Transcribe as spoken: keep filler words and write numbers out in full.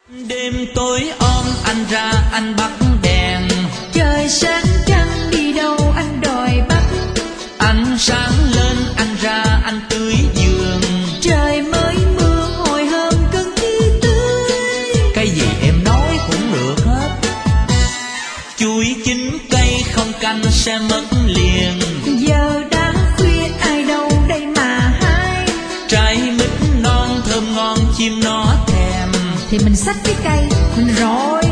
Đêm tối om anh ra anh bắt đèn, trời sáng trăng đi đâu anh đòi bắt. ánh sáng lên anh ra anh tưới giường, Trời mới mưa hồi hôm cơn chi tươi. cái gì em nói cũng được hết. Chuối chín cây không canh sẽ mất liền, Giờ đã khuya ai đâu đây mà hái. trái mít non thơm ngon chim nó thèm, Thì mình xách cái cây mình rọi